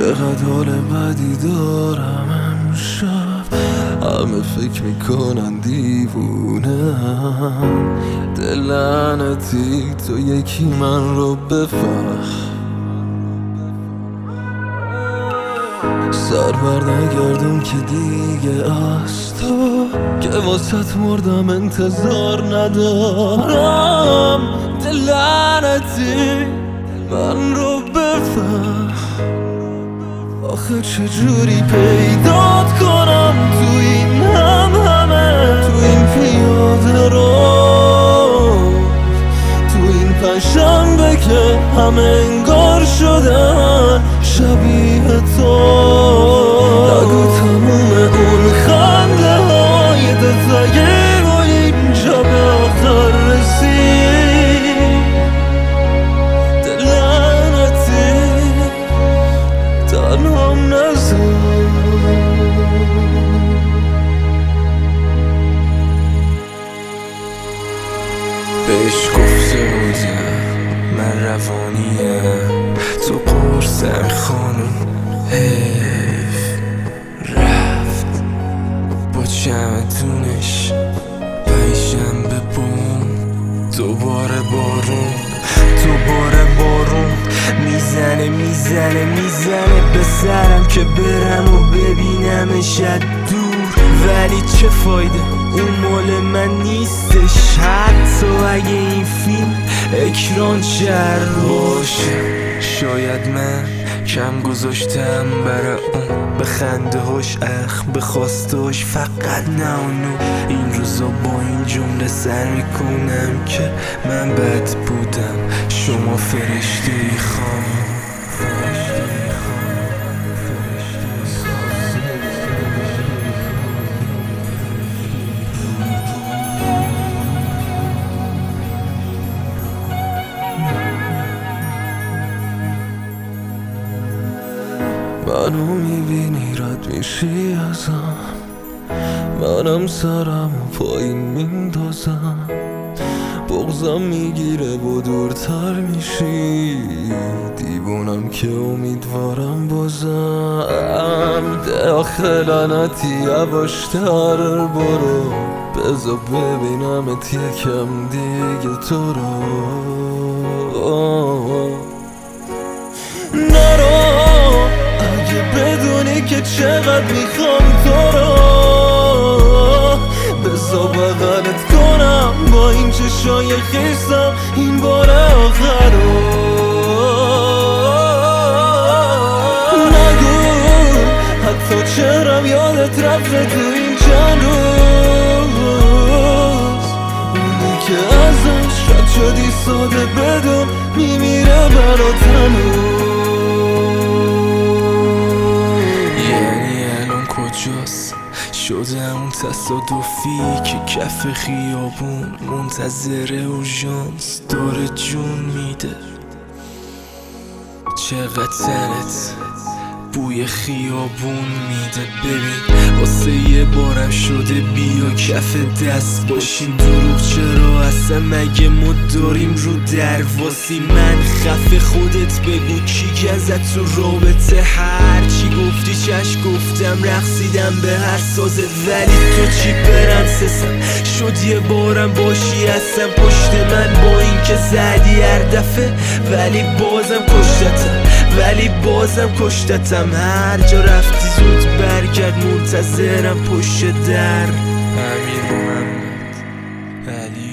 چقدر حال بدی دارم امشب. همه فکر میکنن دیوونم، دل لعنتی تو یکی من رو بفهم. سر بر نگردون که دیگه از تو که واسط مردم انتظار ندارم. دل لعنتی من رو بفهم. آخه چجوری پیدات کنم تو این همه، تو این پیاده رو، تو این پنجشنبه که همه انگار شدن شبیه تو. نگو تموم اون خنده های دلتگی و اینجا به آخر رسید. دل لعنتی تنهام نذار. بهش گفته بودم من روانیم، تو قرصم خانم حیف رفت با چمدونش. پنجشنبه بوم دوباره بارون میزنه به سرم که برم و ببینمش از دور. ولی چه فایده، اون مال من نیستش. حتی اگه این فیلم اکران شهر باشه، شاید من کم گذاشتم برای اون، به خنده هاش به خواستهاش فقط نه اونو. این روزا با این جمله سر میکنم که من بد بودم، شما فرشته خانم. منو میبینی رد میشی ازم، منم سرم و پایین میندازم. بغضم میگیره و دورتر میشی، دیوونم که امیدوارم بازم. داخل لعنتی یواشتر برو، بذار ببینمت یکم دیگه تو رو. نرو اگه بدونی که چقدر میخوام تو رو، بذار بغلت کنم با این چشای خیسم این بار آخر رو. نگو حتی چهرم یادت رفته تو این چند روز، اونی که ازش رد شدی ساده بدون میمیره برات هنوز. شده اون تصادفی که کف خیابون منتظر اورژانس داره جون میده. چقدر تنت بوی خیابون میده. ببین واسه یه بارم شده بیا کف دست باشیم. دروغ چرا اصلا مگه ما داریم رو درواسی؟ من خفه خودت بگو کی ازت تو رابطه؟ هرچی گفتی چش گفتم، رقصیدم به هر سازت. ولی تو چی پرنسسم شد یه بارم باشی هستم پشت من، با این که زدی هر دفعه ولی بازم کشتتم. هر جا رفتی زود برگرد، منتظرم پشت در. امیر محمد علی